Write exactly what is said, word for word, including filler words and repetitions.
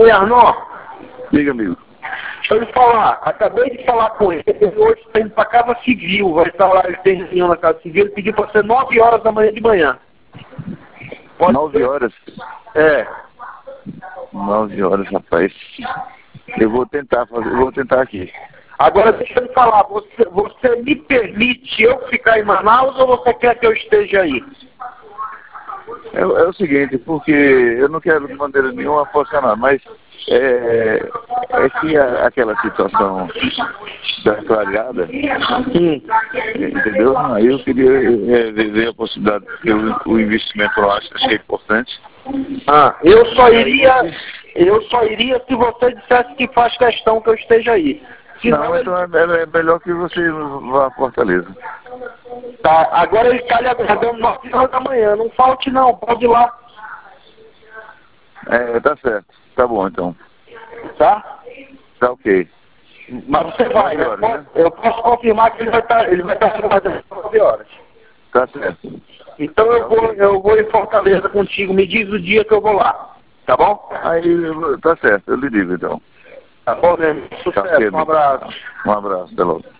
Ei, Arnon. Diga, amigo. Deixa eu lhe falar, acabei de falar com ele, ele hoje está indo para a Casa Civil, vai estar lá, ele tem reunião na Casa Civil, ele pediu para ser nove horas da manhã de manhã. Pode Nove ser? horas? É. Nove horas, rapaz. Eu vou tentar fazer, eu vou tentar aqui. Agora deixa eu lhe falar, você, você me permite eu ficar em Manaus ou você quer que eu esteja aí? É, é o seguinte, porque eu não quero de maneira nenhuma funcionar, mas é, é que a, aquela situação da clareada, Hum. entendeu? Aí eu queria é, ver a possibilidade, porque o, o investimento eu acho que é importante. Ah, eu só iria, eu só iria se você dissesse que faz questão que eu esteja aí. Senão Não, então é, é melhor que você vá a Fortaleza. Tá, agora ele está lhe aguardando nove horas da manhã, não falte não, pode ir lá. É, tá certo. Tá bom, então. Tá? Tá ok. Mas você vai, nove né? horas, né? Eu posso confirmar que ele vai estar, ele vai estar aguardando nove horas. Tá certo. Então eu vou, eu vou em Fortaleza contigo, me diz o dia que eu vou lá, tá bom? Aí, tá certo, eu lhe digo então. Tá bom, né? Sucesso, Tá, ok, um abraço. Um abraço, até logo.